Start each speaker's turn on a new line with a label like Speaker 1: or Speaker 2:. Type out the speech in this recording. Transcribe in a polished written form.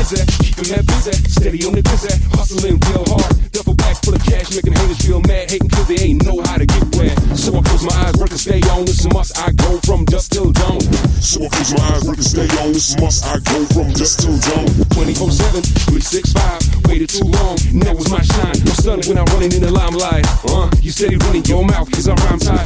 Speaker 1: busy, keeping that busy, steady on the busy, hustling real hard. Duffel bag full of cash, making haters feel mad, hating cause they ain't know how to get where. So I close my eyes, work and stay on. It's a must, I go from dusk till dawn.
Speaker 2: So I close my eyes, work and stay on. It's a must, I go from dusk till dawn.
Speaker 1: 24/7, 365, waited too long, now was my shine. I'm stunning when I'm running in the limelight. You steady running your mouth, cause I rhyme tight.